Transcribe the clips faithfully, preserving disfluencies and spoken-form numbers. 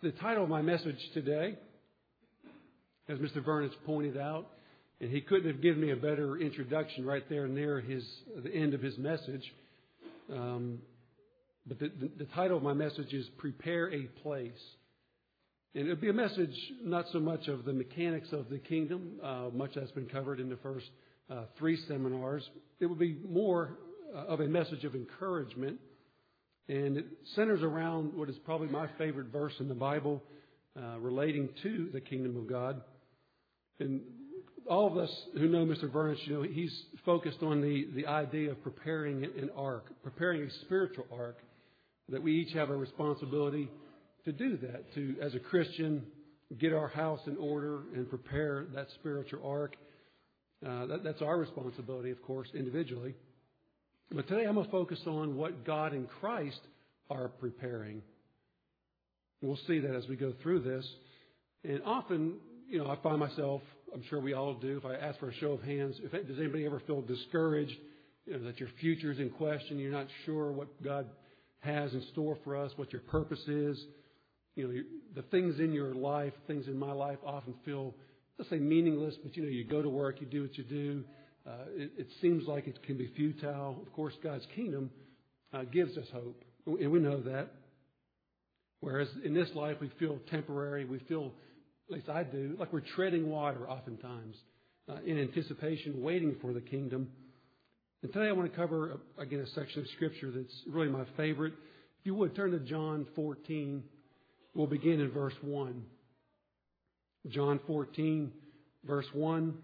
The title of my message today, as Mister Vernon's pointed out, and he couldn't have given me a better introduction right there near his the end of his message. Um, but the, the, the title of my message is Prepare a Place. And it'll be a message not so much of the mechanics of the kingdom, uh, much that's been covered in the first uh, three seminars. It will be more uh, of a message of encouragement. And it centers around what is probably my favorite verse in the Bible uh, relating to the kingdom of God. And all of us who know Mister Vernon, you know, he's focused on the, the idea of preparing an ark, preparing a spiritual ark, that we each have a responsibility to do that, to, as a Christian, get our house in order and prepare that spiritual ark. Uh, that, that's our responsibility, of course, individually. But today I'm going to focus on what God and Christ are preparing. We'll see that as we go through this. And often, you know, I find myself, I'm sure we all do, if I ask for a show of hands, if does anybody ever feel discouraged, you know, that your future is in question, you're not sure what God has in store for us, what your purpose is. You know, the things in your life, things in my life often feel, let's say, meaningless, but, you know, you go to work, you do what you do. Uh, it, it seems like it can be futile. Of course, God's kingdom uh, gives us hope, and we know that. Whereas in this life, we feel temporary. We feel, at least I do, like we're treading water oftentimes uh, in anticipation, waiting for the kingdom. And today I want to cover, again, a section of Scripture that's really my favorite. If you would, turn to John fourteen. We'll begin in verse one. John fourteen, verse one.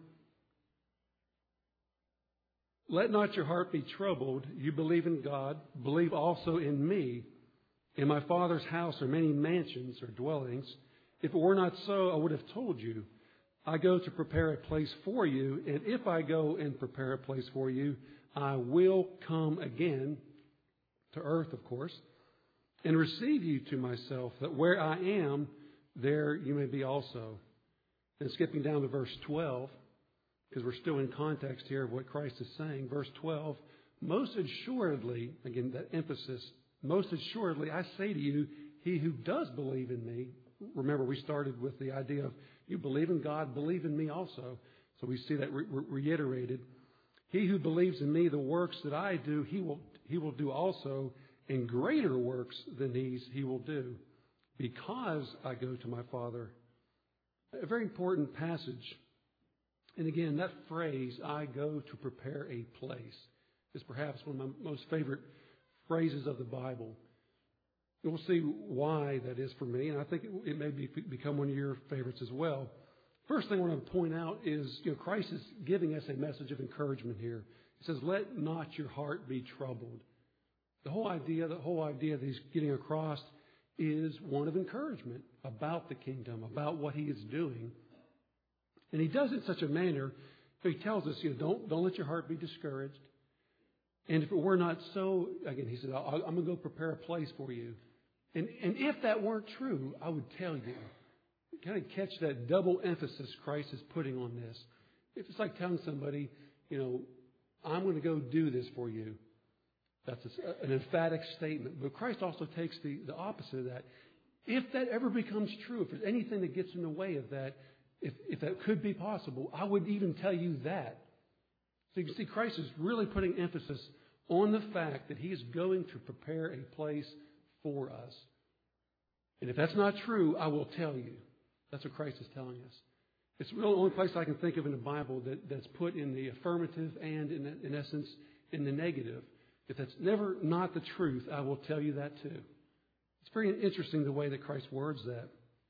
Let not your heart be troubled. You believe in God. Believe also in me. In my Father's house are many mansions or dwellings. If it were not so, I would have told you. I go to prepare a place for you. And if I go and prepare a place for you, I will come again to earth, of course, and receive you to myself, that where I am, there you may be also. And skipping down to verse twelve, because we're still in context here of what Christ is saying. Verse twelve, most assuredly, again, that emphasis, most assuredly, I say to you, he who does believe in me, remember we started with the idea of you believe in God, believe in me also. So we see that re- re- reiterated. He who believes in me, the works that I do, he will, he will do also, and greater works than these he will do, because I go to my Father. A very important passage. And again, that phrase, I go to prepare a place, is perhaps one of my most favorite phrases of the Bible. And we'll see why that is for me, and I think it, it may be, become one of your favorites as well. First thing I want to point out is, you know, Christ is giving us a message of encouragement here. He says, let not your heart be troubled. The whole idea, the whole idea that he's getting across is one of encouragement about the kingdom, about what he is doing. And he does it in such a manner, he tells us, you know, don't, don't let your heart be discouraged. And if it were not so, again, he said, I'm going to go prepare a place for you. And, and if that weren't true, I would tell you. Kind of catch that double emphasis Christ is putting on this. It's like telling somebody, you know, I'm going to go do this for you. That's a, an emphatic statement. But Christ also takes the, the opposite of that. If that ever becomes true, if there's anything that gets in the way of that, If, if that could be possible, I would even tell you that. So you can see Christ is really putting emphasis on the fact that he is going to prepare a place for us. And if that's not true, I will tell you. That's what Christ is telling us. It's really the only place I can think of in the Bible that, that's put in the affirmative and, in, in essence, in the negative. If that's never not the truth, I will tell you that too. It's very interesting the way that Christ words that.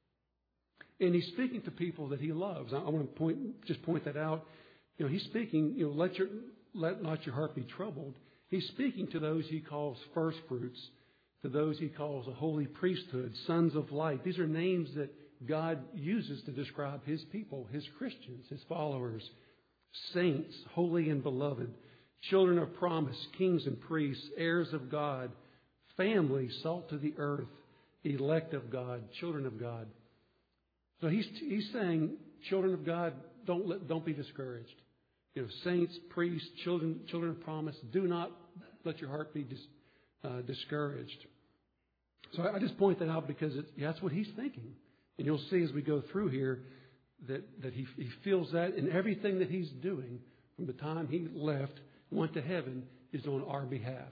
And he's speaking to people that he loves. I, I want to point, just point that out. You know, he's speaking, you know, let your, let not your heart be troubled. He's speaking to those he calls first fruits, to those he calls a holy priesthood, sons of light. These are names that God uses to describe his people, his Christians, his followers, saints, holy and beloved, children of promise, kings and priests, heirs of God, family, salt to the earth, elect of God, children of God. So he's he's saying, children of God, don't let, don't be discouraged. You know, saints, priests, children children of promise, do not let your heart be dis, uh, discouraged. So I just point that out because it's, yeah, that's what he's thinking. And you'll see as we go through here that, that he, he feels that in everything that he's doing from the time he left, went to heaven, is on our behalf.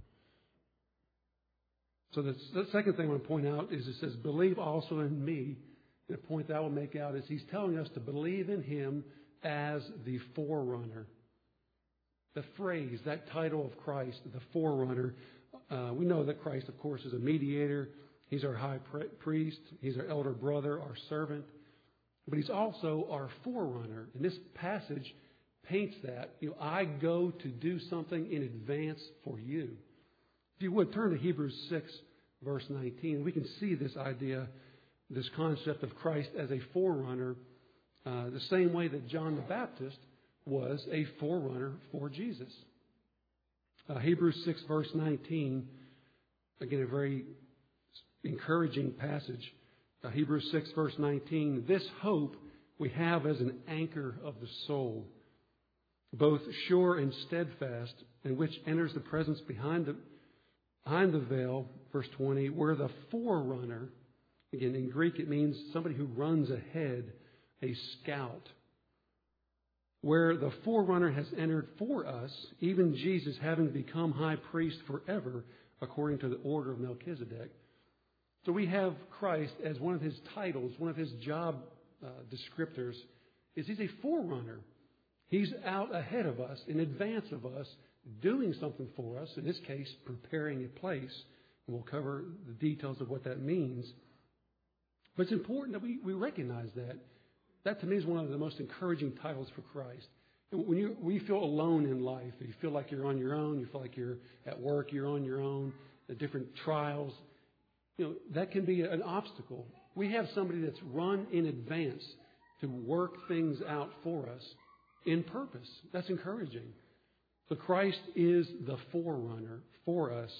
So the, the second thing I want to point out is it says, believe also in me. And the point that I will make out is he's telling us to believe in him as the forerunner. The phrase, that title of Christ, the forerunner, uh, we know that Christ, of course, is a mediator. He's our high priest. He's our elder brother, our servant. But he's also our forerunner. And this passage paints that. You know, I go to do something in advance for you. If you would, turn to Hebrews six, verse nineteen. We can see this idea, this concept of Christ as a forerunner, uh, the same way that John the Baptist was a forerunner for Jesus. Uh, Hebrews six, verse nineteen, again, a very encouraging passage. Uh, Hebrews six, verse nineteen, this hope we have as an anchor of the soul, both sure and steadfast, and which enters the presence behind the, behind the veil, verse twenty, where the forerunner, again, in Greek it means somebody who runs ahead, a scout, where the forerunner has entered for us, even Jesus having become high priest forever, according to the order of Melchizedek. So we have Christ as one of his titles, one of his job uh, descriptors, is he's a forerunner. He's out ahead of us, in advance of us, doing something for us, in this case, preparing a place. And we'll cover the details of what that means. But it's important that we, we recognize that. That, to me, is one of the most encouraging titles for Christ. When you, we feel alone in life, you feel like you're on your own, you feel like you're at work, you're on your own, the different trials, you know, that can be an obstacle. We have somebody that's run in advance to work things out for us in purpose. That's encouraging. So Christ is the forerunner for us.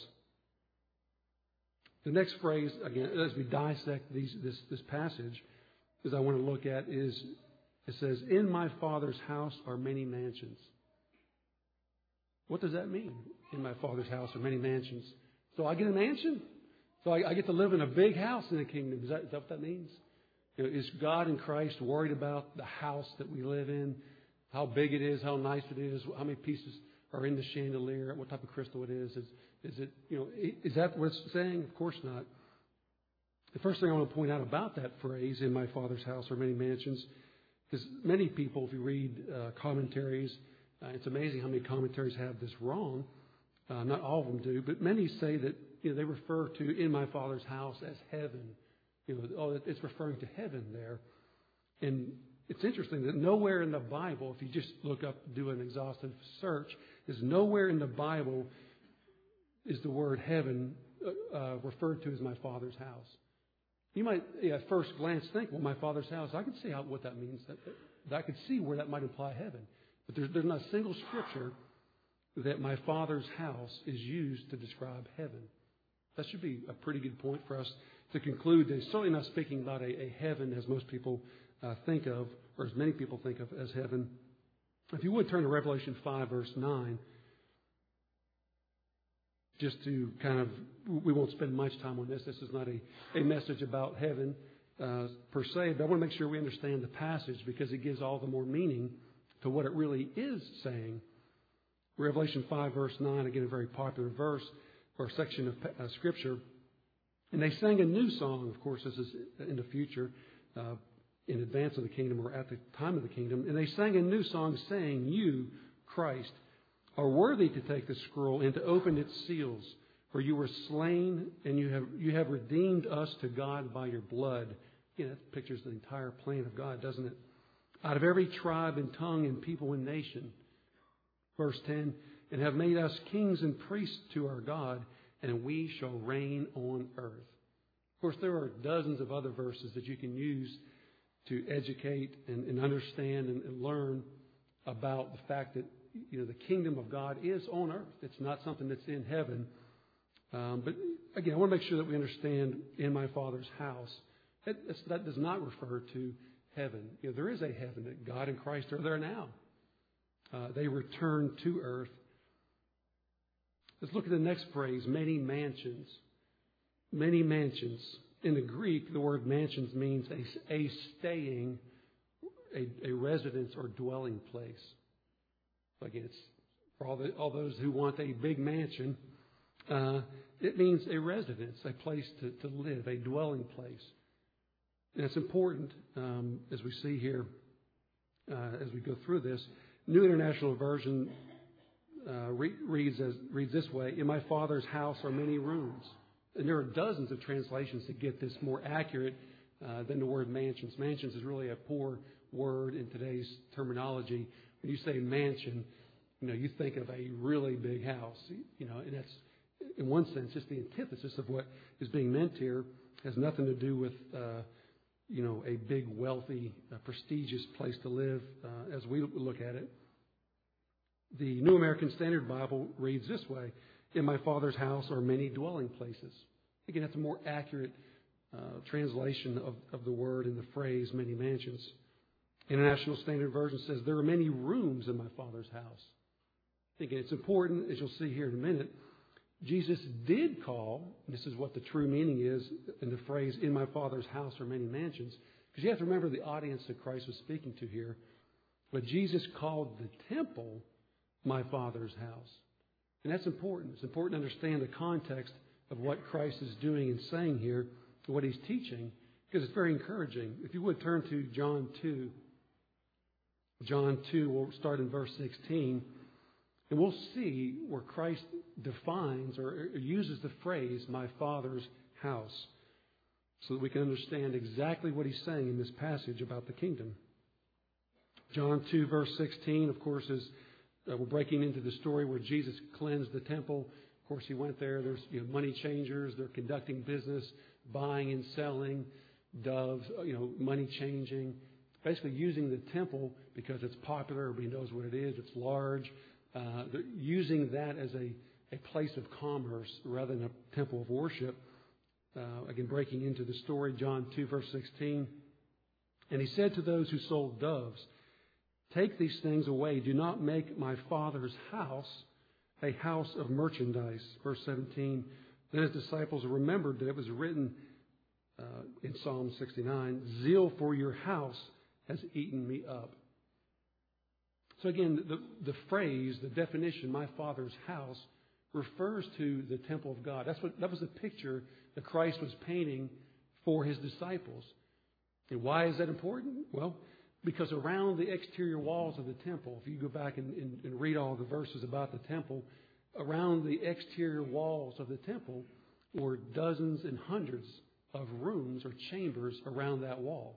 The next phrase, again, as we dissect these, this, this passage, as I want to look at, is it says, in my Father's house are many mansions. What does that mean? In my Father's house are many mansions. So I get a mansion? So I, I get to live in a big house in the kingdom. Is that, is that what that means? You know, is God and Christ worried about the house that we live in? How big it is, how nice it is, how many pieces are in the chandelier, what type of crystal it is? Is, is it, you know, is that what it's saying? Of course not. The first thing I want to point out about that phrase, in my Father's house are many mansions, is many people, if you read uh, commentaries, uh, it's amazing how many commentaries have this wrong. Uh, not all of them do, but many say that, you know, they refer to in my Father's house as heaven. You know, oh, it's referring to heaven there. And it's interesting that nowhere in the Bible, if you just look up, do an exhaustive search, is nowhere in the Bible is the word heaven uh, uh, referred to as my Father's house. You might, yeah, at first glance, think, well, my Father's house, I can see how, what that means. That, that I could see where that might imply heaven. But there's, there's not a single scripture that my Father's house is used to describe heaven. That should be a pretty good point for us to conclude that he's certainly not speaking about a, a heaven as most people uh, think of, or as many people think of as heaven. If you would turn to Revelation five, verse nine, just to kind of, we won't spend much time on this. This is not a, a message about heaven uh, per se, but I want to make sure we understand the passage because it gives all the more meaning to what it really is saying. Revelation five, verse nine, again, a very popular verse or section of uh, Scripture. And they sang a new song. Of course, this is in the future, uh, in advance of the kingdom or at the time of the kingdom. And they sang a new song saying, you, Christ, are worthy to take the scroll and to open its seals. For you were slain and you have you have redeemed us to God by your blood. You know, that pictures the entire plan of God, doesn't it? Out of every tribe and tongue and people and nation. Verse ten, and have made us kings and priests to our God, and we shall reign on earth. Of course, there are dozens of other verses that you can use to educate and, and understand and, and learn about the fact that, you know, the kingdom of God is on earth. It's not something that's in heaven. Um, but again, I want to make sure that we understand in my Father's house. That, that does not refer to heaven. You know, there is a heaven that God and Christ are there now. Uh, they return to earth. Let's look at the next phrase, many mansions. many mansions. In the Greek, the word mansions means a, a staying, a, a residence or dwelling place. So again, it's for all, the, all those who want a big mansion. Uh, it means a residence, a place to, to live, a dwelling place. And it's important, um, as we see here, uh, as we go through this. New International Version uh, re- reads as reads this way: "In my Father's house are many rooms." And there are dozens of translations to get this more accurate uh, than the word mansions. Mansions is really a poor word in today's terminology. When you say mansion, you know, you think of a really big house, you know, and that's, in one sense, just the antithesis of what is being meant here. It has nothing to do with, uh, you know, a big, wealthy, uh, prestigious place to live uh, as we look at it. The New American Standard Bible reads this way: "In my Father's house are many dwelling places." Again, that's a more accurate uh, translation of, of the word and the phrase, many mansions. International Standard Version says, "There are many rooms in my Father's house." Again, it's important, as you'll see here in a minute, Jesus did call, and this is what the true meaning is in the phrase, "In my Father's house are many mansions," because you have to remember the audience that Christ was speaking to here. But Jesus called the temple my Father's house. And that's important. It's important to understand the context of what Christ is doing and saying here, what he's teaching, because it's very encouraging. If you would turn to John two. John two, we'll start in verse sixteen. And we'll see where Christ defines or uses the phrase, "my Father's house," so that we can understand exactly what he's saying in this passage about the kingdom. John two, verse sixteen, of course, is Uh, we're breaking into the story where Jesus cleansed the temple. Of course, he went there. There's you know, money changers. They're conducting business, buying and selling, doves, you know, money changing. Basically using the temple because it's popular. Everybody knows what it is. It's large. Uh, they're using that as a, a place of commerce rather than a temple of worship. Uh, again, breaking into the story, John two, verse sixteen. "And he said to those who sold doves, 'Take these things away. Do not make my Father's house a house of merchandise.'" Verse seventeen. "Then his disciples remembered that it was written uh, in Psalm sixty-nine, 'Zeal for your house has eaten me up.'" So again, the, the phrase, the definition, "my Father's house," refers to the temple of God. That's what that was the picture that Christ was painting for his disciples. And why is that important? Well, because around the exterior walls of the temple, if you go back and, and, and read all the verses about the temple, around the exterior walls of the temple were dozens and hundreds of rooms or chambers around that wall.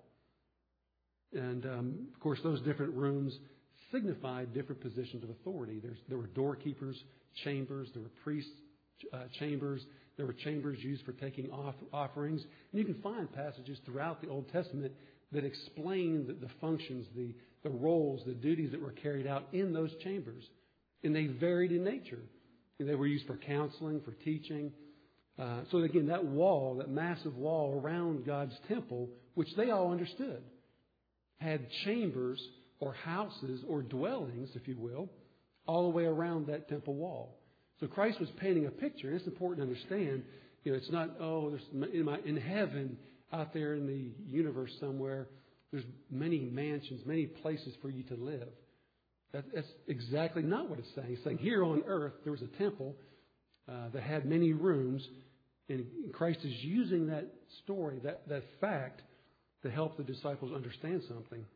And, um, of course, those different rooms signified different positions of authority. There's, there were doorkeepers' chambers, there were priests' uh, chambers, there were chambers used for taking off, offerings. And you can find passages throughout the Old Testament that explain the, the functions, the, the roles, the duties that were carried out in those chambers. And they varied in nature. And they were used for counseling, for teaching. Uh, so again, that wall, that massive wall around God's temple, which they all understood, had chambers or houses or dwellings, if you will, all the way around that temple wall. So Christ was painting a picture. And it's important to understand, you know, it's not, oh, there's in, my, in heaven, out there in the universe somewhere, there's many mansions, many places for you to live. That, that's exactly not what it's saying. It's saying here on earth there was a temple uh, that had many rooms, and Christ is using that story, that, that fact, to help the disciples understand something.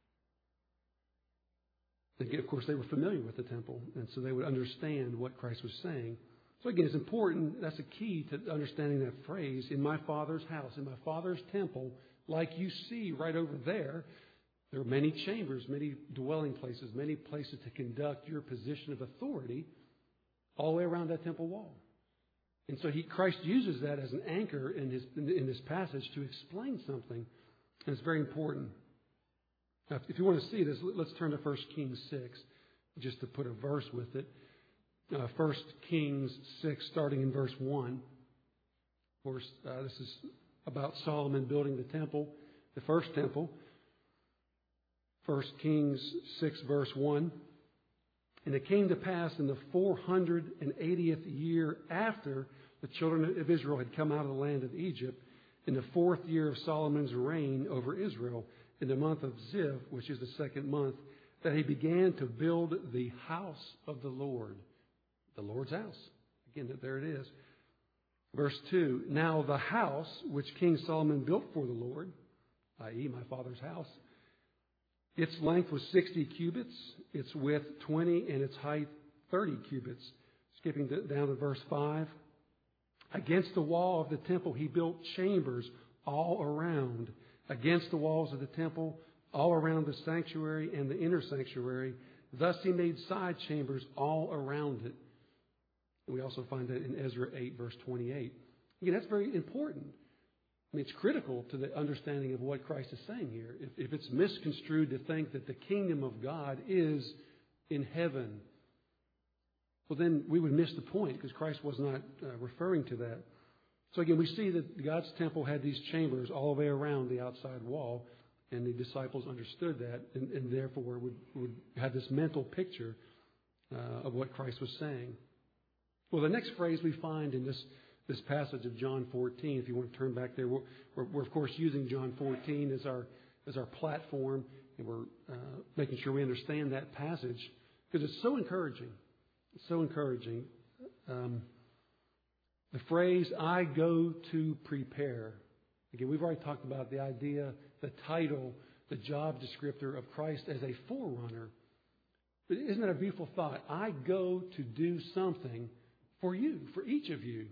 And of course, they were familiar with the temple, and so they would understand what Christ was saying. So again, it's important, that's a key to understanding that phrase, "in my Father's house," in my Father's temple, like you see right over there. There are many chambers, many dwelling places, many places to conduct your position of authority all the way around that temple wall. And so he, Christ uses that as an anchor in, his, in, in this passage to explain something, and it's very important. Now, if you want to see this, let's turn to First Kings six, just to put a verse with it. Uh, First Kings six, starting in verse one. Of course, uh, this is about Solomon building the temple, the first temple. First Kings six, verse one. "And it came to pass in the four hundred eightieth year after The children of Israel had come out of the land of Egypt in the fourth year of Solomon's reign over Israel, in the month of Ziv, which is the second month, that he began to build the house of the Lord. The Lord's house. Again, there it is. Verse two, now the house which King Solomon built for the Lord, that is my father's house, its length was sixty cubits, its width twenty, and its height thirty cubits. Skipping down to verse five. Against the wall of the temple he built chambers all around. Against the walls of the temple, all around the sanctuary and the inner sanctuary. Thus he made side chambers all around it. And we also find that in Ezra eight, verse twenty-eight. Again, that's very important. I mean, it's critical to the understanding of what Christ is saying here. If, if it's misconstrued to think that the kingdom of God is in heaven, well, then we would miss the point, because Christ was not uh, referring to that. So again, we see that God's temple had these chambers all the way around the outside wall, and the disciples understood that, and, and therefore would, would have this mental picture uh, of what Christ was saying. Well, the next phrase we find in this, this passage of John fourteen, if you want to turn back there, we're, we're, we're of course using John fourteen as our, as our platform, and we're uh, making sure we understand that passage, because it's so encouraging. It's so encouraging. Um, the phrase, I go to prepare. Again, we've already talked about the idea, the title, the job descriptor of Christ as a forerunner. But isn't that a beautiful thought? I go to do something for you, for each of you.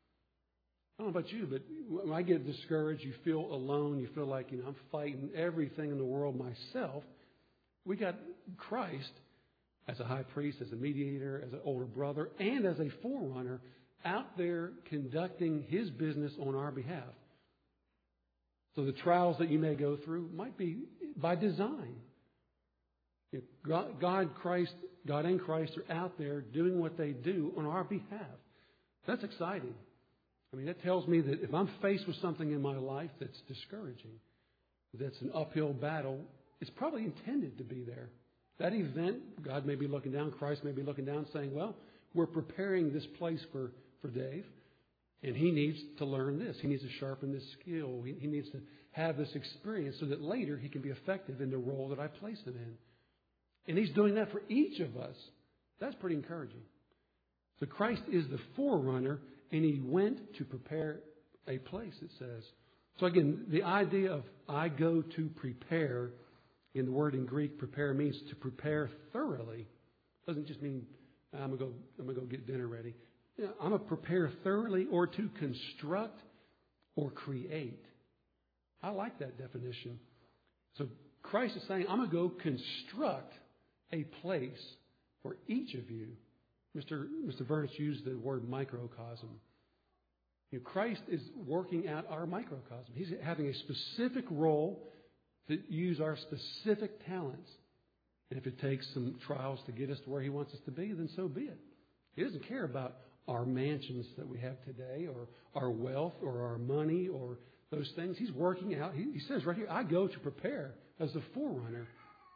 I don't know about you, but when I get discouraged, you feel alone, you feel like, you know, I'm fighting everything in the world myself. We got Christ as a high priest, as a mediator, as an older brother, and as a forerunner out there conducting his business on our behalf. So the trials that you may go through might be by design. God, God, Christ, God and Christ are out there doing what they do on our behalf. That's exciting. I mean, that tells me that if I'm faced with something in my life that's discouraging, that's an uphill battle, it's probably intended to be there. That event, God may be looking down, Christ may be looking down saying, well, we're preparing this place for, for Dave, and he needs to learn this. He needs to sharpen this skill. He, he needs to have this experience so that later he can be effective in the role that I place him in. And he's doing that for each of us. That's pretty encouraging. So Christ is the forerunner, and he went to prepare a place, it says. So again, the idea of I go to prepare, in the word in Greek, prepare means to prepare thoroughly. It doesn't just mean I'm going to go, I'm going to go get dinner ready. You know, I'm going to prepare thoroughly, or to construct or create. I like that definition. So Christ is saying, I'm going to go construct a place for each of you. Mister Mister Vernis used the word microcosm. You know, Christ is working out our microcosm. He's having a specific role to use our specific talents. And if it takes some trials to get us to where he wants us to be, then so be it. He doesn't care about our mansions that we have today, or our wealth, or our money, or those things. He's working out. He, he says right here, I go to prepare as the forerunner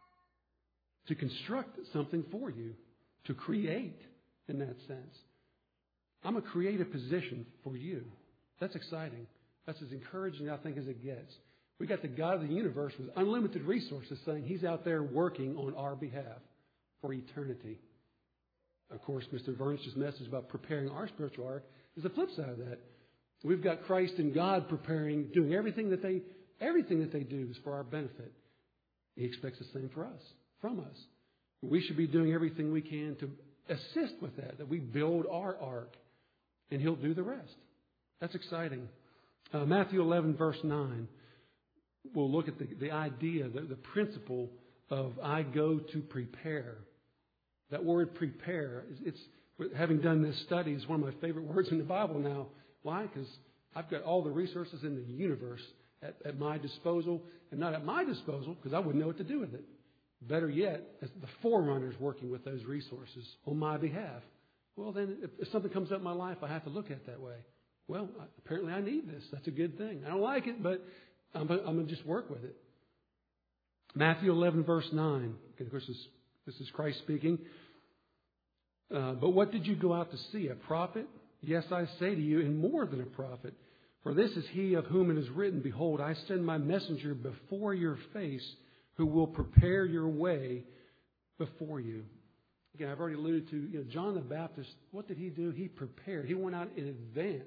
to construct something for you, to create in that sense. I'm going to create a position for you. That's exciting. That's as encouraging, I think, as it gets. We got the God of the universe with unlimited resources saying he's out there working on our behalf for eternity. Of course, Mister Vernis's message about preparing our spiritual ark is the flip side of that. We've got Christ and God preparing, doing everything that they, everything that they do is for our benefit. He expects the same for us, from us. We should be doing everything we can to assist with that, that we build our ark, and he'll do the rest. That's exciting. Uh, Matthew eleven, verse nine. We'll look at the, the idea, the, the principle of I go to prepare. That word prepare, it's, having done this study, is one of my favorite words in the Bible now. Why? Because I've got all the resources in the universe at, at my disposal, and not at my disposal because I wouldn't know what to do with it. Better yet, as the forerunner's working with those resources on my behalf. Well, then, if, if something comes up in my life, I have to look at it that way. Well, I, apparently I need this. That's a good thing. I don't like it, but I'm, I'm going to just work with it. Matthew eleven, verse nine. Of course, this, this is Christ speaking. Uh, but what did you go out to see? A prophet Yes, I say to you, and more than a prophet. For this is he of whom it is written, Behold, I send my messenger before your face, who will prepare your way before you. Again, I've already alluded to, you know, John the Baptist. What did he do? He prepared. He went out in advance.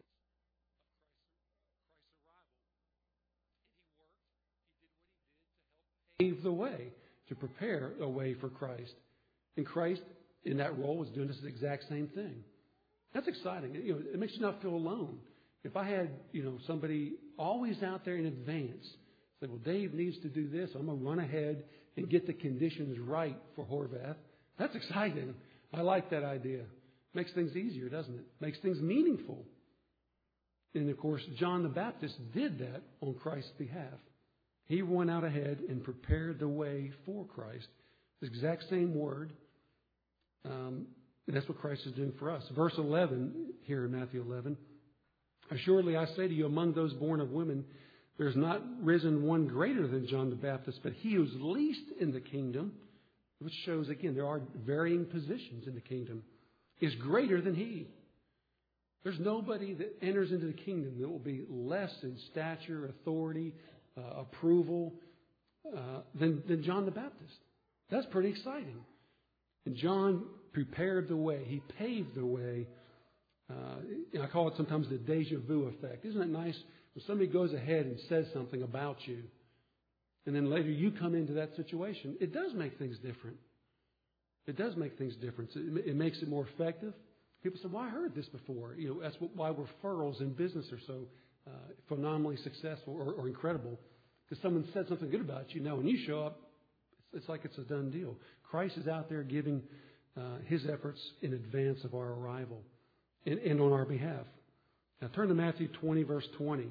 Pave the way to prepare a way for Christ. And Christ, in that role, was doing this exact same thing. That's exciting. You know, it makes you not feel alone. If I had, you know, somebody always out there in advance, say, well, Dave needs to do this. I'm going to run ahead and get the conditions right for Horvath. That's exciting. I like that idea. Makes things easier, doesn't it? Makes things meaningful. And, of course, John the Baptist did that on Christ's behalf. He went out ahead and prepared the way for Christ. The exact same word. Um, and that's what Christ is doing for us. Verse eleven here in Matthew eleven. Assuredly, I say to you, among those born of women, there is not risen one greater than John the Baptist, but he who is least in the kingdom, which shows, again, there are varying positions in the kingdom, is greater than he. There's nobody that enters into the kingdom that will be less in stature, authority, uh, approval uh, than, than John the Baptist. That's pretty exciting. And John prepared the way. He paved the way. Uh, I call it sometimes the deja vu effect. Isn't it nice when somebody goes ahead and says something about you, and then later you come into that situation? It does make things different. It does make things different. It, it makes it more effective. People say, well, I heard this before. You know, that's what, why referrals in business are so uh, phenomenally successful or, or incredible. Because someone said something good about you. Now, when you show up, it's, it's like it's a done deal. Christ is out there giving uh, his efforts in advance of our arrival and, and on our behalf. Now, turn to Matthew twenty, verse twenty.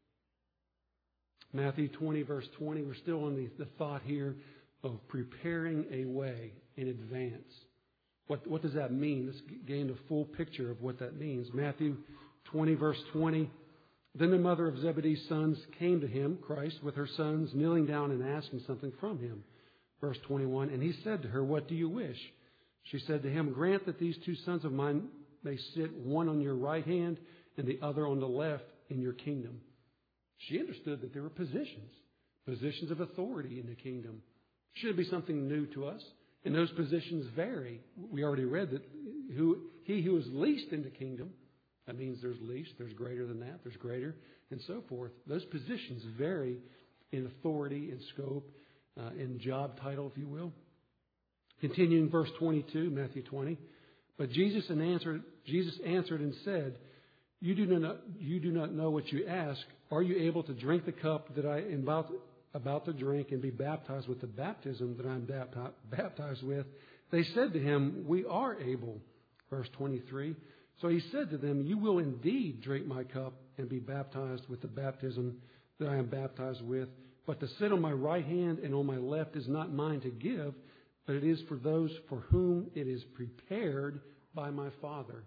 Matthew twenty, verse twenty. We're still on the, the thought here of preparing a way in advance. What, what does that mean? Let's gain a full picture of what that means. Matthew twenty, verse twenty. Then the mother of Zebedee's sons came to him, Christ, with her sons, kneeling down and asking something from him. Verse twenty-one, and he said to her, what do you wish? She said to him, grant that these two sons of mine may sit, one on your right hand and the other on the left in your kingdom. She understood that there were positions, positions of authority in the kingdom. Should be something new to us. And those positions vary. We already read that who he who is least in the kingdom, that means there's least, there's greater than that, there's greater, and so forth. Those positions vary in authority, in scope, uh, in job title, if you will. Continuing verse twenty-two, Matthew twenty. But Jesus answered, Jesus answered and said, you do not, you do not know what you ask. Are you able to drink the cup that I am about, about to drink and be baptized with the baptism that I am baptized with? They said to him, we are able. Verse twenty-three. So he said to them, you will indeed drink my cup and be baptized with the baptism that I am baptized with. But to sit on my right hand and on my left is not mine to give, but it is for those for whom it is prepared by my Father.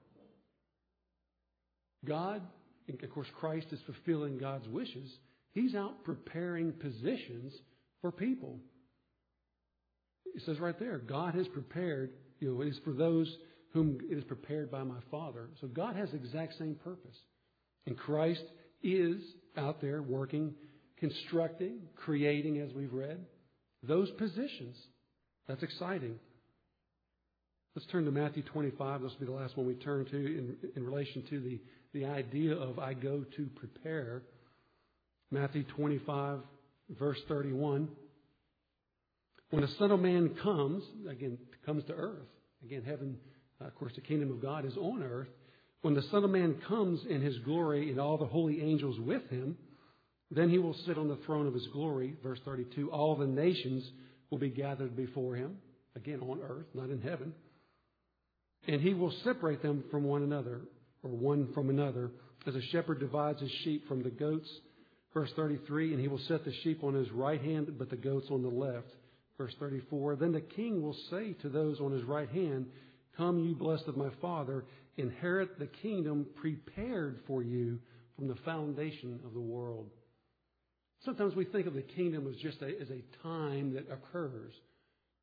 God, and of course Christ is fulfilling God's wishes. He's out preparing positions for people. It says right there, God has prepared, you know, it is for those whom it is prepared by my Father. So God has the exact same purpose. And Christ is out there working, constructing, creating, as we've read, those positions. That's exciting. Let's turn to Matthew twenty-five. This will be the last one we turn to in, in relation to the, the idea of I go to prepare. Matthew twenty-five, verse thirty-one. When the Son of Man comes, again, comes to earth. Again, heaven, uh, of course, the kingdom of God is on earth. When the Son of Man comes in his glory and all the holy angels with him, then he will sit on the throne of his glory. Verse thirty-two, all the nations will be gathered before him. Again, on earth, not in heaven. And he will separate them from one another, or one from another, as a shepherd divides his sheep from the goats. Verse thirty-three, and he will set the sheep on his right hand, but the goats on the left. Verse thirty-four, then the king will say to those on his right hand, come, you blessed of my Father, inherit the kingdom prepared for you from the foundation of the world. Sometimes we think of the kingdom as just a, as a time that occurs.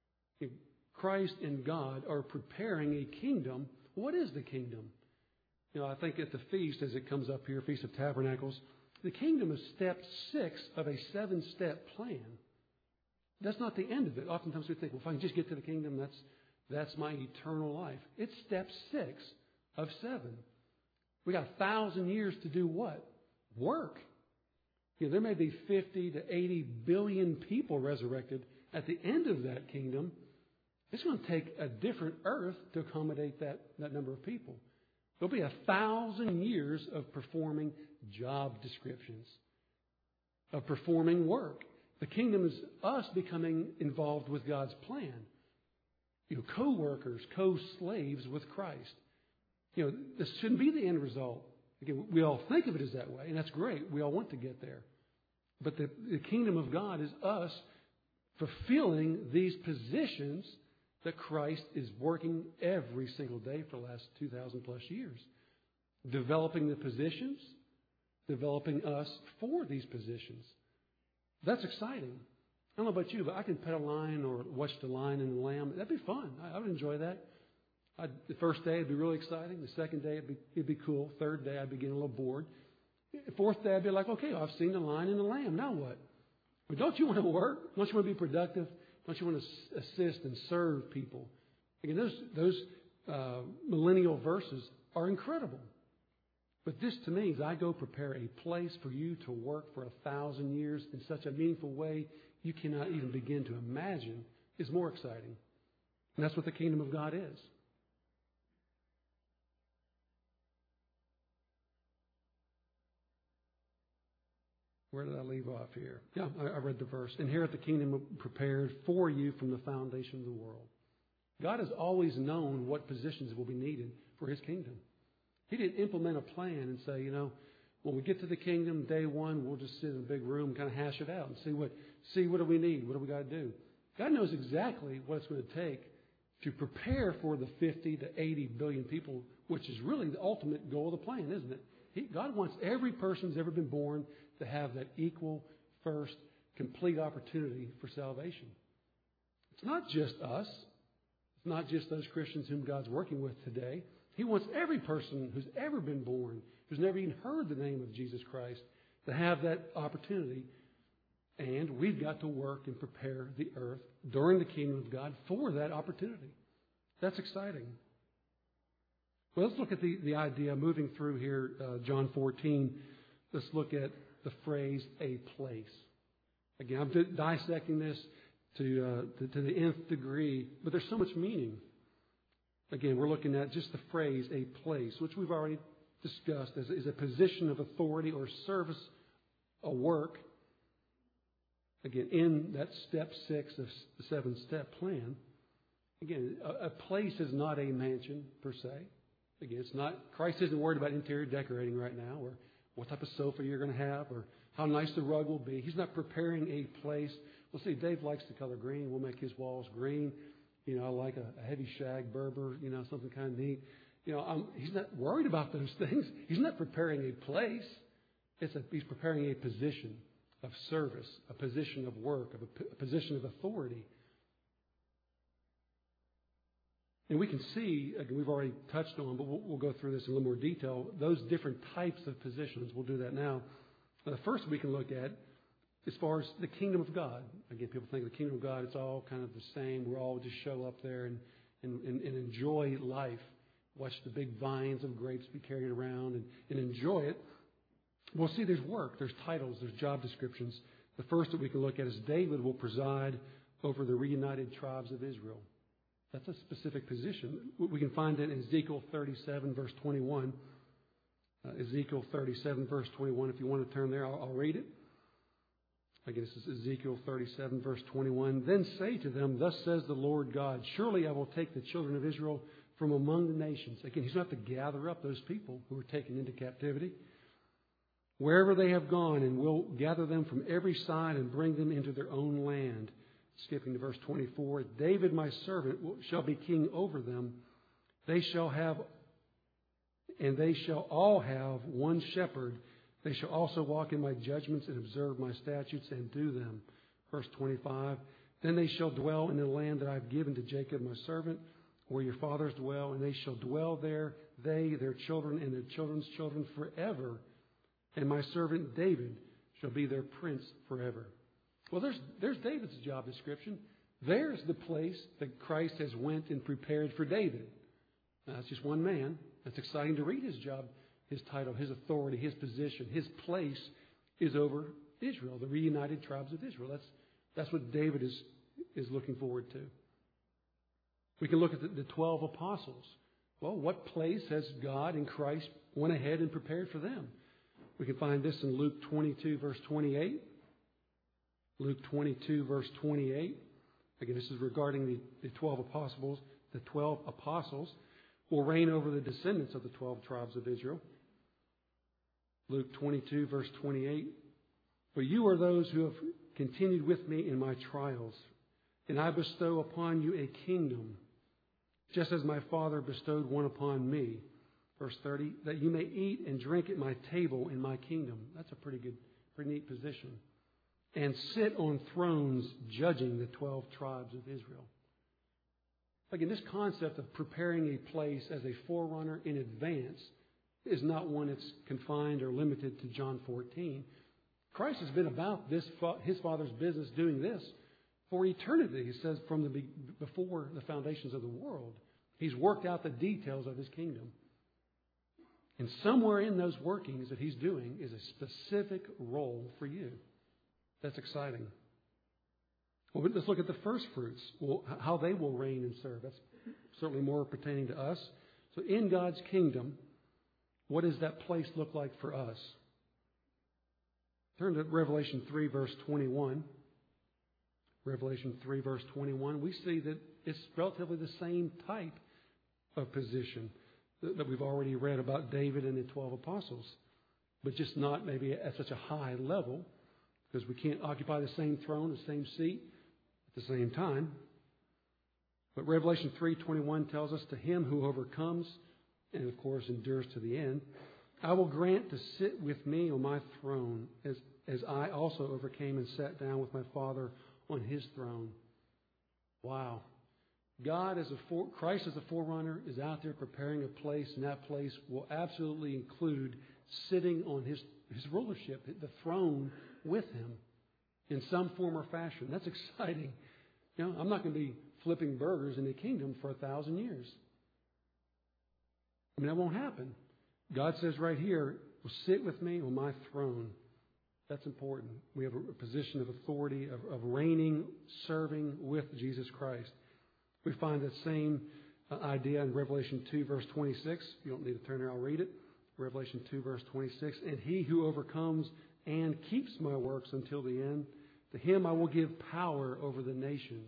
Christ and God are preparing a kingdom. What is the kingdom? You know, I think at the feast, as it comes up here, Feast of Tabernacles, the kingdom is step six of a seven-step plan. That's not the end of it. Oftentimes we think, well, if I can just get to the kingdom, that's that's my eternal life. It's step six of seven. We got a thousand years to do what? Work. You know, there may be fifty to eighty billion people resurrected at the end of that kingdom. It's going to take a different earth to accommodate that, that number of people. There'll be a thousand years of performing job descriptions, of performing work. The kingdom is us becoming involved with God's plan. You know, co-workers, co-slaves with Christ. You know, this shouldn't be the end result. Again, we all think of it as that way, and that's great. We all want to get there. But the, the kingdom of God is us fulfilling these positions that Christ is working every single day for the last two thousand plus years. Developing the positions, developing us for these positions. That's exciting. I don't know about you, but I can pet a lion or watch the lion and the lamb. That'd be fun. I, I would enjoy that. I'd, the first day, it'd be really exciting. The second day, it'd be, it'd be cool. Third day, I'd be getting a little bored. The fourth day, I'd be like, okay, I've seen the lion and the lamb. Now what? Well, don't you want to work? Don't you want to be productive? Don't you want to assist and serve people? Again, those, those uh, millennial verses are incredible. But this to me is I go prepare a place for you to work for a thousand years in such a meaningful way you cannot even begin to imagine is more exciting. And that's what the kingdom of God is. Where did I leave off here? Yeah, I, I read the verse. Inherit the kingdom prepared for you from the foundation of the world. God has always known what positions will be needed for His kingdom. He didn't implement a plan and say, you know, when we get to the kingdom, day one, we'll just sit in a big room and kind of hash it out and see what, see what do we need, what do we got to do. God knows exactly what it's going to take to prepare for the fifty to eighty billion people, which is really the ultimate goal of the plan, isn't it? He, God wants every person who's ever been born to have that equal, first, complete opportunity for salvation. It's not just us. It's not just those Christians whom God's working with today. He wants every person who's ever been born, who's never even heard the name of Jesus Christ, to have that opportunity. And we've got to work and prepare the earth during the kingdom of God for that opportunity. That's exciting. Well, let's look at the, the idea moving through here, uh, John fourteen. Let's look at the phrase, a place. Again, I'm dissecting this to, uh, to, to the nth degree, but there's so much meaning. Again, we're looking at just the phrase, a place, which we've already discussed as is a position of authority or service, a work. Again, in that step six of the seven-step plan. Again, a, a place is not a mansion per se. Again, it's not, Christ isn't worried about interior decorating right now, or what type of sofa you're going to have, or how nice the rug will be. He's not preparing a place. Well, see, Dave likes the color green. We'll make his walls green. You know, I like a, a heavy shag Berber, you know, something kind of neat. You know, I'm, he's not worried about those things. He's not preparing a place. It's a, he's preparing a position of service, a position of work, of a, a position of authority. And we can see, again, we've already touched on, but we'll, we'll go through this in a little more detail, those different types of positions. We'll do that now. The first we can look at, as far as the kingdom of God. Again, people think the kingdom of God, it's all kind of the same. We're all just show up there and, and, and, and enjoy life. Watch the big vines of grapes be carried around and, and enjoy it. Well, see, there's work, there's titles, there's job descriptions. The first that we can look at is David will preside over the reunited tribes of Israel. That's a specific position. We can find it in Ezekiel thirty-seven, verse twenty-one. Uh, Ezekiel thirty-seven, verse twenty-one. If you want to turn there, I'll, I'll read it. Again, this is Ezekiel thirty-seven, verse twenty-one. Then say to them, thus says the Lord God, surely I will take the children of Israel from among the nations. Again, he's not to gather up those people who were taken into captivity. Wherever they have gone, and will gather them from every side and bring them into their own land. Skipping to verse twenty-four, David my servant shall be king over them. They shall have, and they shall all have one shepherd. They shall also walk in my judgments and observe my statutes and do them. Verse twenty-five, then they shall dwell in the land that I have given to Jacob my servant, where your fathers dwell, and they shall dwell there, they, their children, and their children's children forever. And my servant David shall be their prince forever. Well, there's, there's David's job description. There's the place that Christ has went and prepared for David. Now, that's just one man. That's exciting to read his job, his title, his authority, his position. His place is over Israel, the reunited tribes of Israel. That's, that's what David is, is looking forward to. We can look at the, the twelve apostles. Well, what place has God and Christ went ahead and prepared for them? We can find this in Luke twenty-two, verse twenty-eight. Luke twenty-two, verse twenty-eight. Again, this is regarding the, the twelve apostles. The twelve apostles will reign over the descendants of the twelve tribes of Israel. Luke twenty-two, verse twenty-eight. But you are those who have continued with me in my trials, and I bestow upon you a kingdom, just as my Father bestowed one upon me. Verse thirty, that you may eat and drink at my table in my kingdom. That's a pretty good, pretty neat position. And sit on thrones judging the twelve tribes of Israel. Again, this concept of preparing a place as a forerunner in advance is not one that's confined or limited to John fourteen. Christ has been about this, his Father's business doing this for eternity. He says from the before the foundations of the world. He's worked out the details of his kingdom. And somewhere in those workings that he's doing is a specific role for you. That's exciting. Well, let's look at the first fruits, well, how they will reign and serve. That's certainly more pertaining to us. So in God's kingdom, what does that place look like for us? Turn to Revelation three, verse twenty-one. Revelation three, verse twenty-one. We see that it's relatively the same type of position that we've already read about David and the twelve apostles, but just not maybe at such a high level, because we can't occupy the same throne, the same seat at the same time. But Revelation three twenty-one tells us, to him who overcomes and, of course, endures to the end, I will grant to sit with me on my throne, as, as I also overcame and sat down with my Father on his throne. Wow. God, as a for, Christ as a forerunner, is out there preparing a place, and that place will absolutely include sitting on his, his rulership, the throne with him in some form or fashion. That's exciting. You know, I'm not going to be flipping burgers in the kingdom for a thousand years. I mean, that won't happen. God says right here, will sit with me on my throne. That's important. We have a position of authority, of, of reigning, serving with Jesus Christ. We find that same uh, idea in Revelation two, verse twenty-six. You don't need to turn there, I'll read it. Revelation two, verse twenty-six. And he who overcomes and keeps my works until the end, to him I will give power over the nations.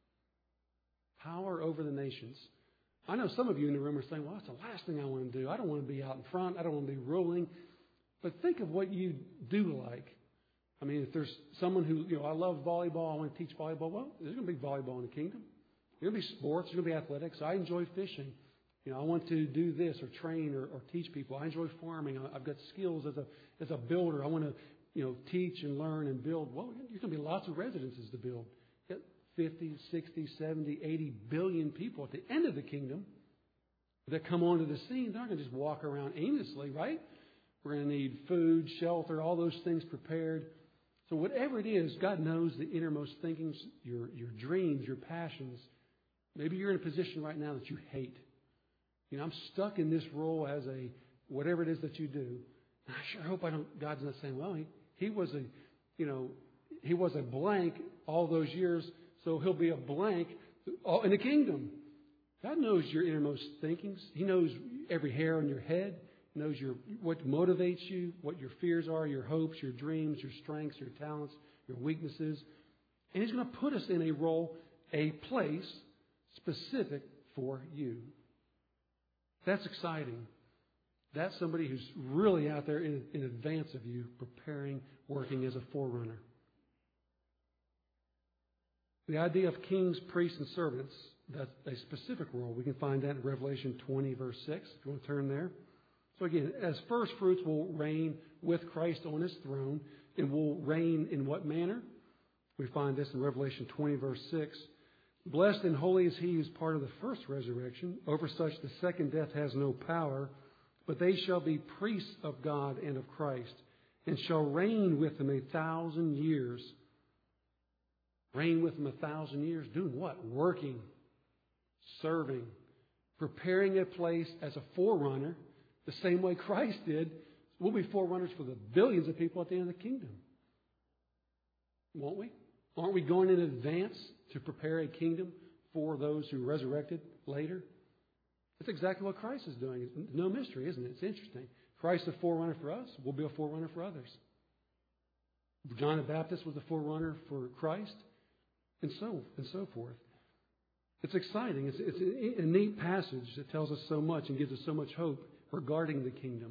Power over the nations. I know some of you in the room are saying, well, that's the last thing I want to do. I don't want to be out in front. I don't want to be ruling. But think of what you do like. I mean, if there's someone who, you know, I love volleyball, I want to teach volleyball. Well, there's going to be volleyball in the kingdom. There's going to be sports. There's going to be athletics. I enjoy fishing. You know, I want to do this or train or, or teach people. I enjoy farming. I've got skills as a as a builder. I want to, you know, teach and learn and build. Well, there's going to be lots of residences to build. You got fifty, sixty, seventy, eighty billion people at the end of the kingdom that come onto the scene. They're not going to just walk around aimlessly, right? We're going to need food, shelter, all those things prepared. So whatever it is, God knows the innermost thinkings, your your dreams, your passions. Maybe you're in a position right now that you hate. You know, I'm stuck in this role as a whatever it is that you do. I sure hope I don't. God's not saying, well, he, he was a, you know, he was a blank all those years, so he'll be a blank in the kingdom. God knows your innermost thinkings. He knows every hair on your head. He knows your what motivates you, what your fears are, your hopes, your dreams, your strengths, your talents, your weaknesses. And He's going to put us in a role, a place specific for you. That's exciting. That's somebody who's really out there in, in advance of you, preparing, working as a forerunner. The idea of kings, priests, and servants, that's a specific role. We can find that in Revelation twenty, verse six, if you want to turn there. So again, as first fruits will reign with Christ on His throne, and will reign in what manner? We find this in Revelation twenty, verse six. Blessed and holy is he who is part of the first resurrection. Over such the second death has no power, but they shall be priests of God and of Christ, and shall reign with him a thousand years. Reign with him a thousand years. Doing what? Working, serving, preparing a place as a forerunner, the same way Christ did. We'll be forerunners for the billions of people at the end of the kingdom. Won't we? Aren't we going in advance to prepare a kingdom for those who resurrected later? That's exactly what Christ is doing. It's no mystery, isn't it? It's interesting. Christ is a forerunner for us. We'll be a forerunner for others. John the Baptist was a forerunner for Christ, and so and so forth. It's exciting. It's, it's a, a neat passage that tells us so much and gives us so much hope regarding the kingdom.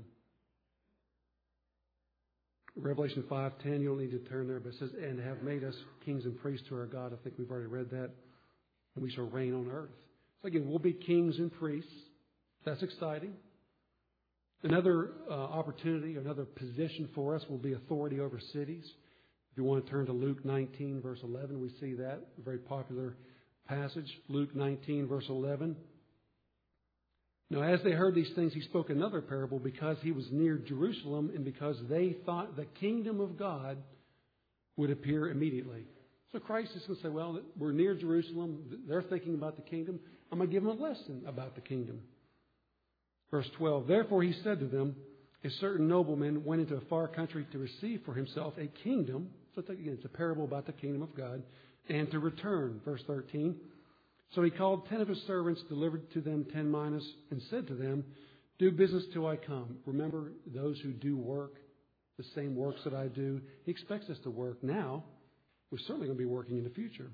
Revelation five ten, you don't need to turn there, but it says, and have made us kings and priests to our God. I think we've already read that. And we shall reign on earth. So again, we'll be kings and priests. That's exciting. Another uh, opportunity, another position for us will be authority over cities. If you want to turn to Luke nineteen, verse eleven, we see that. A very popular passage. Luke nineteen, verse eleven. Now, as they heard these things, he spoke another parable because he was near Jerusalem and because they thought the kingdom of God would appear immediately. So Christ is going to say, well, we're near Jerusalem. They're thinking about the kingdom. I'm going to give them a lesson about the kingdom. Verse twelve, therefore he said to them, a certain nobleman went into a far country to receive for himself a kingdom. So it's, again, it's a parable about the kingdom of God. And to return. Verse thirteen. So he called ten of his servants, delivered to them ten minas, and said to them, do business till I come. Remember, those who do work, the same works that I do, he expects us to work now. We're certainly going to be working in the future.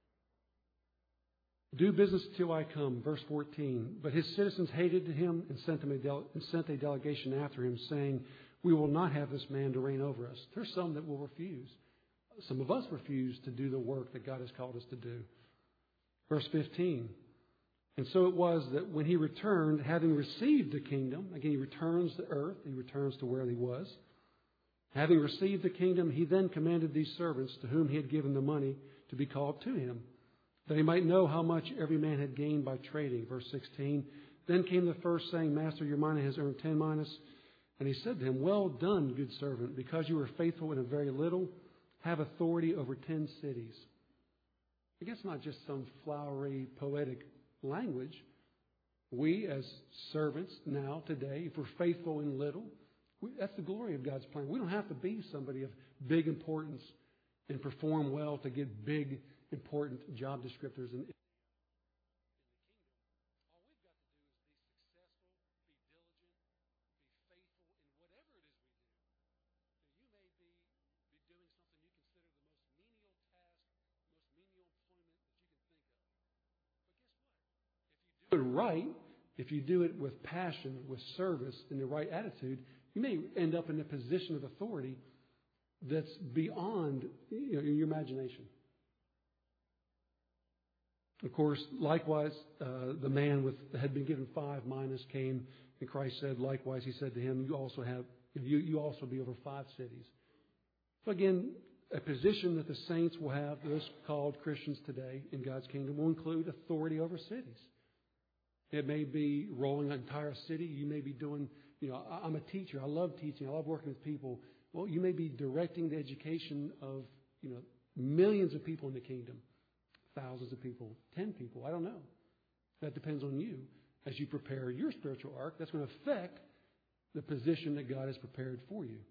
Do business till I come. Verse fourteen. But his citizens hated him and sent, him a dele- and sent a delegation after him, saying, we will not have this man to reign over us. There's some that will refuse. Some of us refuse to do the work that God has called us to do. Verse fifteen, and so it was that when he returned, having received the kingdom, again, he returns to earth, he returns to where he was. Having received the kingdom, he then commanded these servants to whom he had given the money to be called to him, that he might know how much every man had gained by trading. Verse sixteen, then came the first, saying, Master, your mina has earned ten minas. And he said to him, well done, good servant, because you were faithful in a very little, have authority over ten cities. I guess not just some flowery, poetic language. We, as servants now, today, if we're faithful in little, we, that's the glory of God's plan. We don't have to be somebody of big importance and perform well to get big, important job descriptors. And all we've got to do is be successful, be diligent, be faithful in whatever it is we do. You may be, be doing something you consider the most menial task, most menial employment that you can think of. But guess what? If you do it right, if you do it with passion, with service, and the right attitude, you may end up in a position of authority that's beyond, you know, your imagination. Of course, likewise, uh, the man with had been given five minas came, and Christ said, likewise, he said to him, you also have, you, you also be over five cities. So again, a position that the saints will have, those called Christians today in God's kingdom, will include authority over cities. It may be rolling an entire city. You may be doing, you know, I'm a teacher. I love teaching. I love working with people. Well, you may be directing the education of, you know, millions of people in the kingdom. Thousands of people, ten people, I don't know. That depends on you. As you prepare your spiritual ark, that's going to affect the position that God has prepared for you.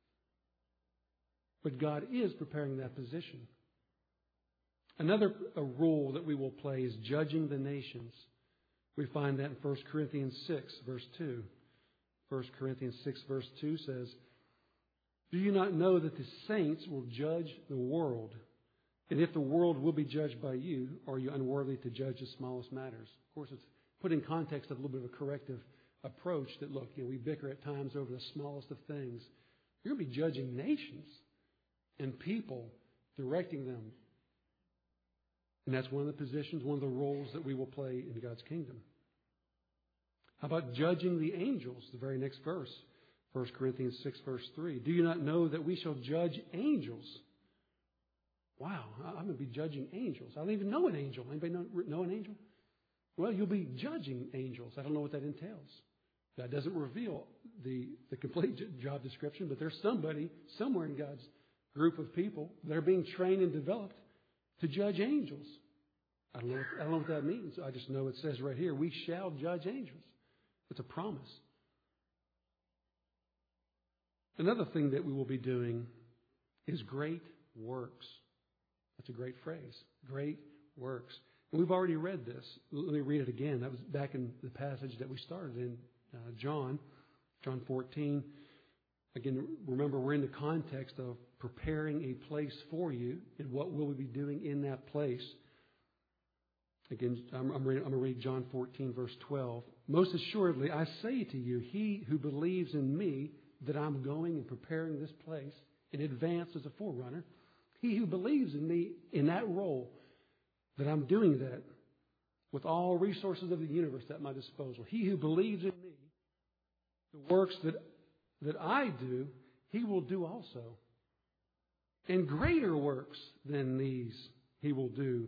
But God is preparing that position. Another a role that we will play is judging the nations. We find that in First Corinthians six, verse two. First Corinthians six, verse two says, do you not know that the saints will judge the world? And if the world will be judged by you, are you unworthy to judge the smallest matters? Of course, it's put in context of a little bit of a corrective approach that, look, you know, we bicker at times over the smallest of things. You're going to be judging nations and people, directing them. And that's one of the positions, one of the roles that we will play in God's kingdom. How about judging the angels? The very next verse, First Corinthians six, verse three. Do you not know that we shall judge angels? Wow, I'm going to be judging angels. I don't even know an angel. Anybody know, know an angel? Well, you'll be judging angels. I don't know what that entails. That doesn't reveal the, the complete job description, but there's somebody somewhere in God's group of people that are being trained and developed to judge angels. I don't know what, I don't know what that means. I just know it says right here, we shall judge angels. It's a promise. Another thing that we will be doing is great works. That's a great phrase. Great works. And we've already read this. Let me read it again. That was back in the passage that we started in uh, John, John fourteen. Again, remember, we're in the context of preparing a place for you, and what will we be doing in that place? Again, I'm, I'm, reading, I'm going to read John fourteen, verse twelve. Most assuredly, I say to you, he who believes in me, that I'm going and preparing this place in advance as a forerunner, he who believes in me in that role, that I'm doing that with all resources of the universe at my disposal. He who believes in me, the works that, that I do, he will do also. And greater works than these he will do,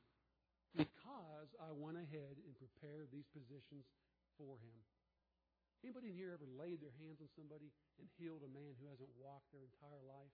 because I went ahead and prepared these positions for him. Anybody in here ever laid their hands on somebody and healed a man who hasn't walked their entire life?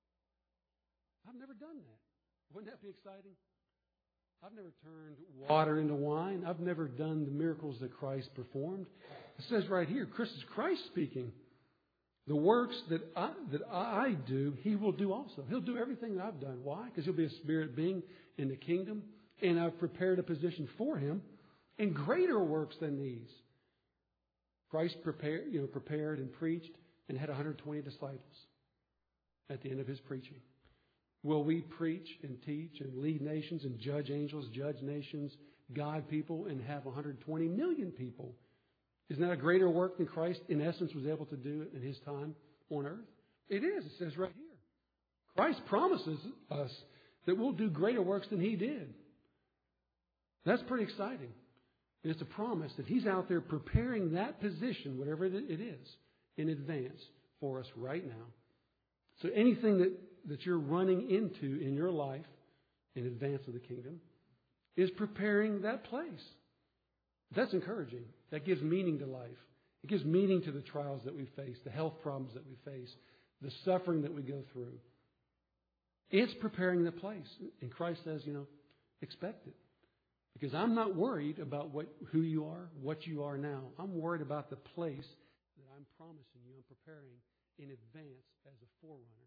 I've never done that. Wouldn't that be exciting? I've never turned water into wine. I've never done the miracles that Christ performed. It says right here, Chris is Christ speaking. The works that I, that I do, he will do also. He'll do everything that I've done. Why? Because he'll be a spirit being in the kingdom, and I've prepared a position for him, and greater works than these. Christ prepared, you know, prepared and preached and had one hundred twenty disciples at the end of his preaching. Will we preach and teach and lead nations and judge angels, judge nations, guide people, and have one hundred twenty million people? Isn't that a greater work than Christ, in essence, was able to do in his time on earth? It is. It says right here. Christ promises us that we'll do greater works than he did. That's pretty exciting. And it's a promise that he's out there preparing that position, whatever it is, in advance for us right now. So anything that, that you're running into in your life in advance of the kingdom is preparing that place. That's encouraging. That gives meaning to life. It gives meaning to the trials that we face, the health problems that we face, the suffering that we go through. It's preparing the place. And Christ says, you know, expect it. Because I'm not worried about what who you are, what you are now. I'm worried about the place that I'm promising you, I'm preparing in advance as a forerunner.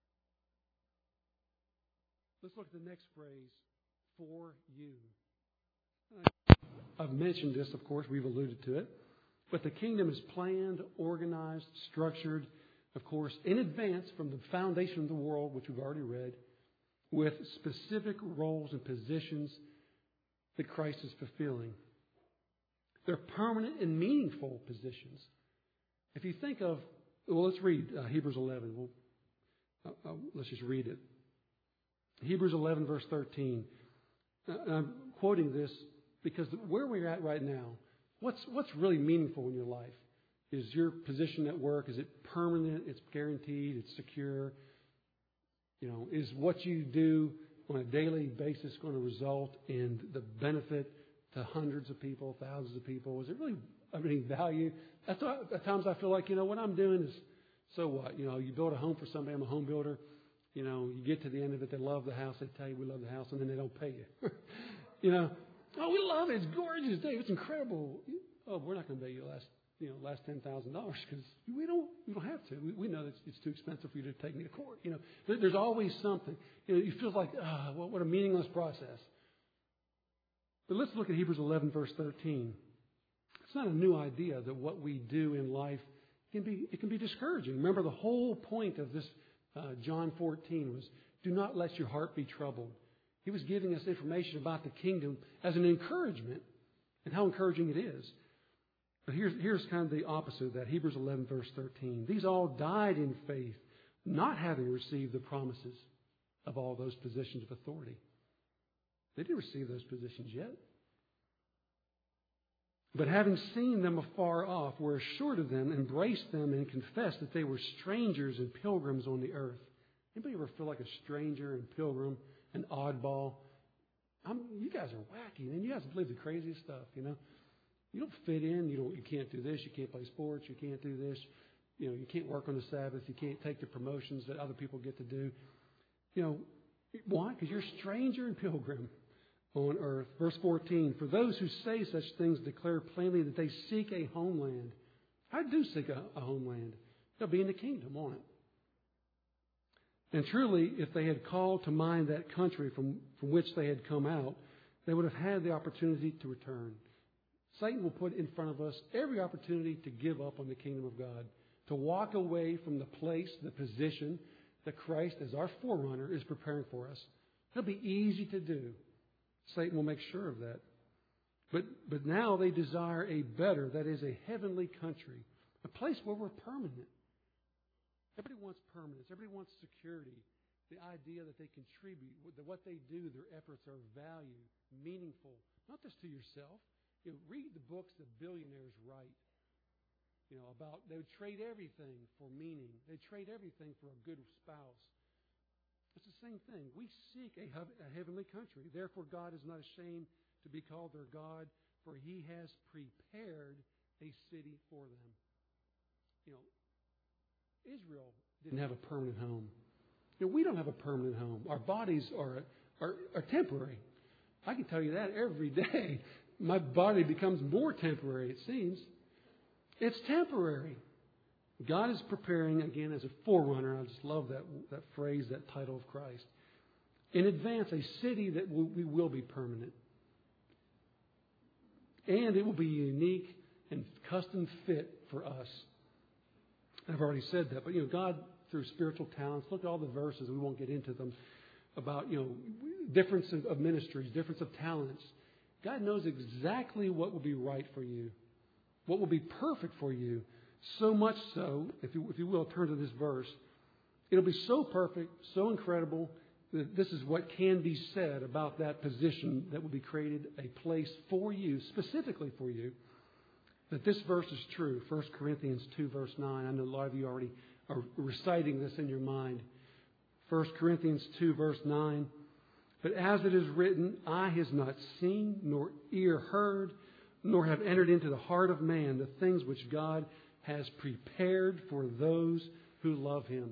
Let's look at the next phrase, for you. I've mentioned this, of course, we've alluded to it. But the kingdom is planned, organized, structured, of course, in advance from the foundation of the world, which we've already read, with specific roles and positions that Christ is fulfilling. They're permanent and meaningful positions. If you think of, well, let's read uh, Hebrews eleven. We'll, uh, uh, let's just read it. Hebrews eleven, verse thirteen. Uh, I'm quoting this because where we're at right now, what's what's really meaningful in your life? Is your position at work, is it permanent, it's guaranteed, it's secure? You know, is what you do on a daily basis going to result in the benefit to hundreds of people, thousands of people? Is it really of any value? That's why, at times I feel like, you know, what I'm doing is, so what? You know, you build a home for somebody, I'm a home builder. You know, you get to the end of it, they love the house, they tell you we love the house, and then they don't pay you. You know, oh, we love it, it's gorgeous, Dave, it's incredible. Oh, we're not going to pay you the last, you know, last ten thousand dollars because we don't, we don't have to. We, we know it's, it's too expensive for you to take me to court. You know, there, there's always something. You know, you feel like, ah, well, what a meaningless process. But let's look at Hebrews eleven, verse thirteen. It's not a new idea that what we do in life can be, it can be discouraging. Remember, the whole point of this uh, John fourteen was, do not let your heart be troubled. He was giving us information about the kingdom as an encouragement, and how encouraging it is. But here's, here's kind of the opposite of that. Hebrews eleven, verse thirteen. These all died in faith, not having received the promises of all those positions of authority. They didn't receive those positions yet. But having seen them afar off, were assured of them, embraced them, and confessed that they were strangers and pilgrims on the earth. Anybody ever feel like a stranger and pilgrim an oddball. I'm, you guys are wacky, man. You guys believe the craziest stuff, you know. You don't fit in. You don't. You can't do this. You can't play sports. You can't do this. You know, you can't work on the Sabbath. You can't take the promotions that other people get to do. You know, why? Because you're a stranger and pilgrim on earth. Verse fourteen, for those who say such things declare plainly that they seek a homeland. I do seek a, a homeland. They'll be in the kingdom, won't it? And truly, if they had called to mind that country from, from which they had come out, they would have had the opportunity to return. Satan will put in front of us every opportunity to give up on the kingdom of God, to walk away from the place, the position that Christ, as our forerunner, is preparing for us. It'll be easy to do. Satan will make sure of that. But, but now they desire a better, that is a heavenly country, a place where we're permanent. Everybody wants permanence. Everybody wants security. The idea that they contribute, that what they do, their efforts are valued, meaningful, not just to yourself. You know, read the books that billionaires write. You know, about they would trade everything for meaning. They trade everything for a good spouse. It's the same thing. We seek a, a heavenly country. Therefore, God is not ashamed to be called their God, for He has prepared a city for them. You know, Israel didn't have a permanent home. You know, we don't have a permanent home. Our bodies are, are, are temporary. I can tell you that every day. My body becomes more temporary, it seems. It's temporary. God is preparing, again, as a forerunner. I just love that, that phrase, that title of Christ. In advance, a city that we will be permanent. And it will be unique and custom fit for us. I've already said that, but you know, God, through spiritual talents, look at all the verses, we won't get into them, about, you know, difference of, of ministries, difference of talents. God knows exactly what will be right for you, what will be perfect for you. So much so, if you, if you will, turn to this verse. It'll be so perfect, so incredible, that this is what can be said about that position that will be created, a place for you, specifically for you, that this verse is true. First Corinthians two, verse nine. I know a lot of you already are reciting this in your mind. First Corinthians two, verse nine. But as it is written, eye has not seen, nor ear heard, nor have entered into the heart of man the things which God has prepared for those who love Him.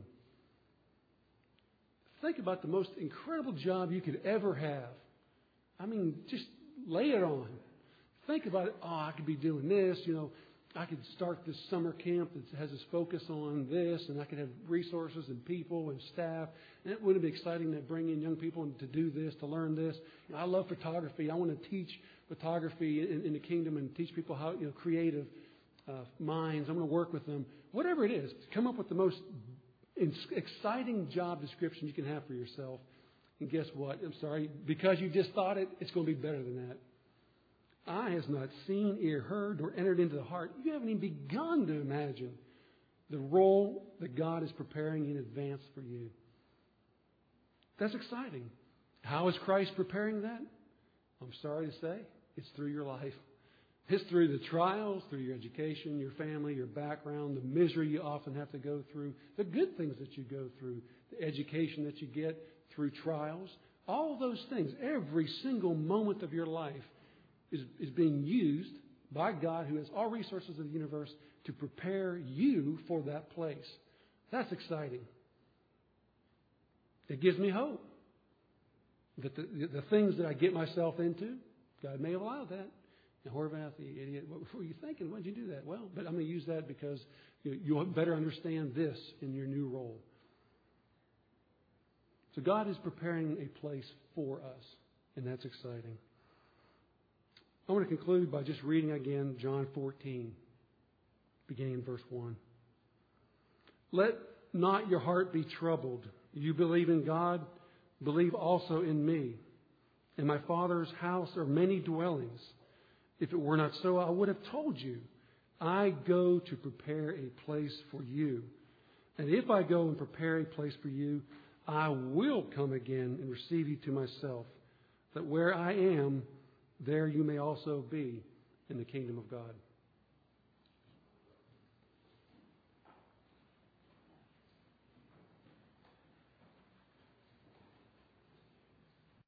Think about the most incredible job you could ever have. I mean, just lay it on. Think about it. Oh, I could be doing this. You know, I could start this summer camp that has its focus on this, and I could have resources and people and staff. And it wouldn't be exciting to bring in young people to do this, to learn this. You know, I love photography. I want to teach photography in, in the kingdom and teach people how, you know, creative uh, minds. I'm going to work with them. Whatever it is, come up with the most exciting job description you can have for yourself. And guess what? I'm sorry, because you just thought it, it's going to be better than that. Eye has not seen, ear heard, nor entered into the heart. You haven't even begun to imagine the role that God is preparing in advance for you. That's exciting. How is Christ preparing that? I'm sorry to say, it's through your life. It's through the trials, through your education, your family, your background, the misery you often have to go through, the good things that you go through, the education that you get through trials. All those things, every single moment of your life is, is being used by God, who has all resources of the universe, to prepare you for that place. That's exciting. It gives me hope that the, the things that I get myself into, God may allow that. Now, Horvath, the idiot, what were you thinking? Why did you do that? Well, but I'm going to use that because you, you'll better understand this in your new role. So God is preparing a place for us, and that's exciting. I want to conclude by just reading again John fourteen, beginning in verse one. Let not your heart be troubled. You believe in God, believe also in me. In my Father's house are many dwellings. If it were not so, I would have told you. I go to prepare a place for you. And if I go and prepare a place for you, I will come again and receive you to myself, that where I am, there you may also be in the kingdom of God.